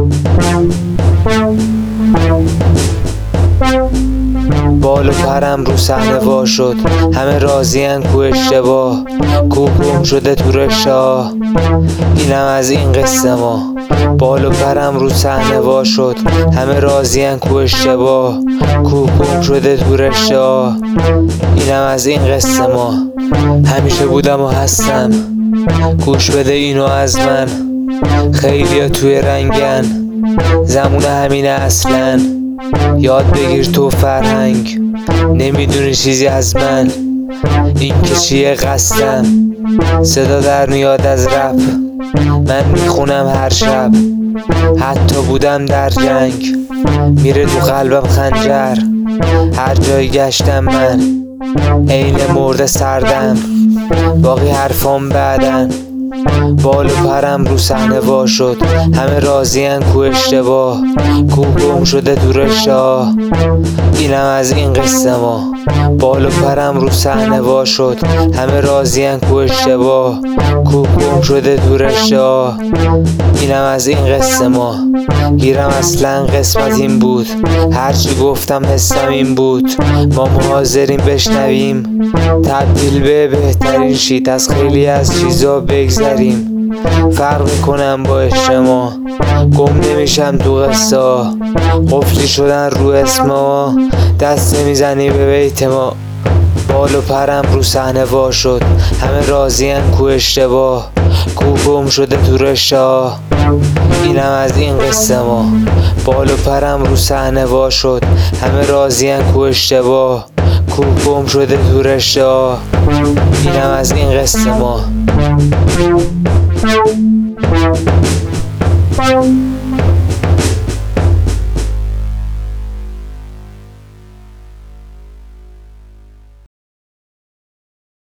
بال و پرم رو صحنه وا شد، همه راضین کو اشتباه، کو گم شده تو رشته. اینم از این قصه ما. بال و پرم رو صحنه وا شد، همه راضین کو اشتباه، کو گم شده تو رشته. اینم از این قصه ما. همیشه بودم و هستم، گوش بده اینو از من. خیلیا توی رنگن، زمونه همینه اصلا. یاد بگیر تو فرهنگ، نمیدونی چیزی از من. این که چیه قصدم، صدا در میاد از رپ. من میخونم هر شب، حتی بودم در جنگ. میره تو قلبم خنجر، هر جای گشتم من عین مرده سردم. باقی حرفام بعدن. بال و پرم رو صحنه وا شد، همه راضین کو اشتباه، کو گم شده تو رشته. اینم از این قصه ما. بال و پرم رو صحنه وا شد، همه راضین کو اشتباه، کو گم شده تو رشته. اینم از این قصه ما. گیرم اصلا قسمت این بود، هرچی گفتم حسم این بود. ما حاضریم بشنویم، تبدیل به بهترین شیت، از خیلی از چیزا بگذریم. فرق کنم با اجتماع، گم نمیشم تو قصه. قفلی شدن رو اسم ما، دست نمیزنی به بیت ما. بال و پرم رو صحنه وا شد، همه راضین کو اشتباه، کو گم شده تو رشته. اینم از این قصه ما. بال و پرم رو صحنه وا شد، همه راضین کو اشتباه، کو گم شده تو رشته. اینم از این قصه ما.